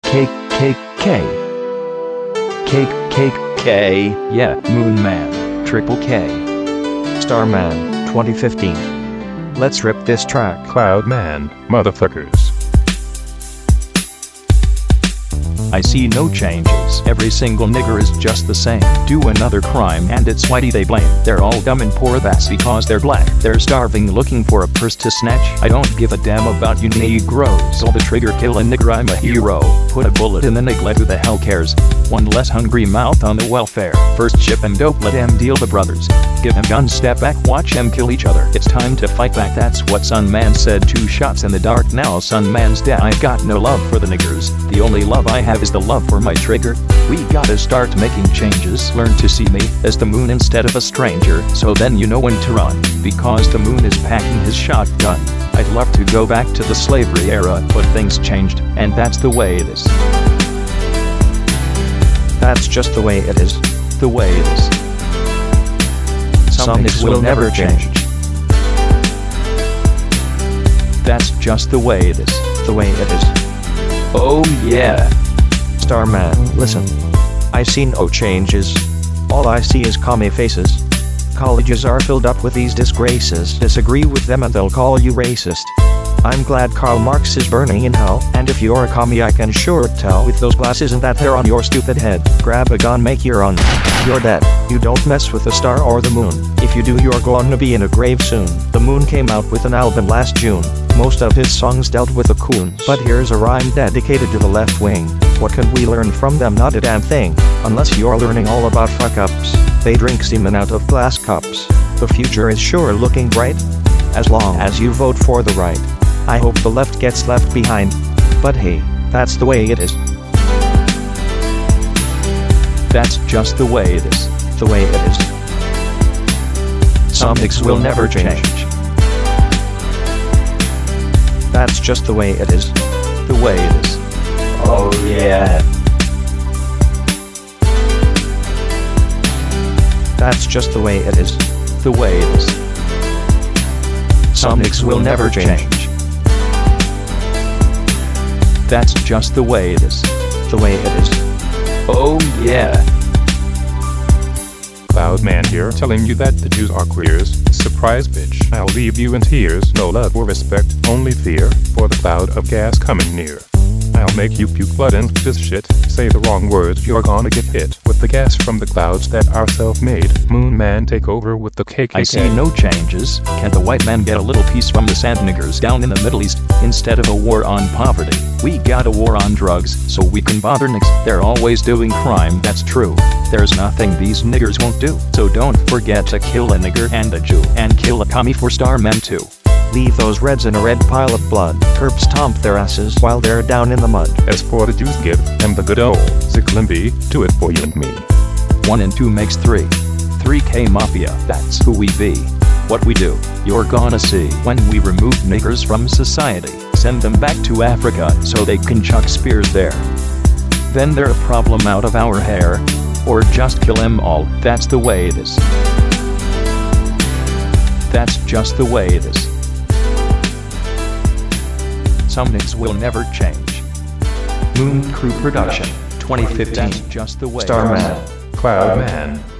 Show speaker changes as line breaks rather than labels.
K, yeah, Moon Man, Triple K.
Starman, 2015. Let's rip this track.
Cloud Man, motherfuckers.
I see no changes, every single nigger is just the same. Do another crime and it's whitey they blame. They're all dumb and poor, that's because they're black. They're starving looking for a purse to snatch. I don't give a damn about you Negroes. Pull the trigger, kill a nigger, I'm a hero. Put a bullet in the niglet, who the hell cares? One less hungry mouth on the welfare. First ship and dope, let them deal the brothers. Give them guns, step back, watch them kill each other. It's time to fight back, that's what Sunman said. 2 shots in the dark, now Sunman's dead. I got no love for the niggers. The only love I have is the love for my trigger. We gotta start making changes. Learn to see me as the moon instead of a stranger, so then you know when to run, because the moon is packing his shotgun. I'd love to go back to the slavery era, but things changed, and that's the way it is.
That's just the way it is.
The way it is.
Some things will never change.
That's just the way it is.
The way it is.
Oh yeah.
Starman, listen. I see no changes. All I see is commie faces. Colleges are filled up with these disgraces. Disagree with them and they'll call you racist. I'm glad Karl Marx is burning in hell, and if you're a commie I can sure tell with those glasses and that hair on your stupid head. Grab a gun, make your run. You're dead. You don't mess with the star or the moon. If you do, you're gonna be in a grave soon. The Moon came out with an album last June. Most of his songs dealt with the coons, but here's a rhyme dedicated to the left wing. What can we learn from them? Not a damn thing. Unless you're learning all about fuck-ups. They drink semen out of glass cups. The future is sure looking bright, as long as you vote for the right. I hope the left gets left behind. But hey, that's the way it is.
That's just the way it is.
The way it is.
Some things will never change.
That's just the way it is.
The way it is.
Oh yeah. That's just the way it is.
The way it is. Some things will never change. That's just the way it is.
The way it is.
Oh yeah.
Cloud Man here, telling you that the Jews are queers. Surprise bitch, I'll leave you in tears. No love or respect, only fear, for the cloud of gas coming near. I'll make you puke blood and this shit. Say the wrong words, you're gonna get hit with the gas from the clouds that are self-made. Moon Man take over with the KKK.
I see no changes. Can't the white man get a little piece from the sand niggers down in the Middle East? Instead of a war on poverty, we got a war on drugs, so we can bother nicks. They're always doing crime, that's true. There's nothing these niggers won't do. So don't forget to kill a nigger and a Jew, and kill a commie for Starman too.
Leave those reds in a red pile of blood. Curb stomp their asses while they're down in the mud.
As for the Jews, give them the good old Ziklimby, do it for you and me.
1 and 2 makes 3. 3K Mafia, that's who we be. What we do, you're gonna see. When we remove niggers from society, send them back to Africa so they can chuck spears there. Then they're a problem out of our hair. Or just kill them all, that's the way it is. That's just the way it is. Some things will never change. Moon Crew Production, 2015. That's just the way.
Starman.
Cloud Man.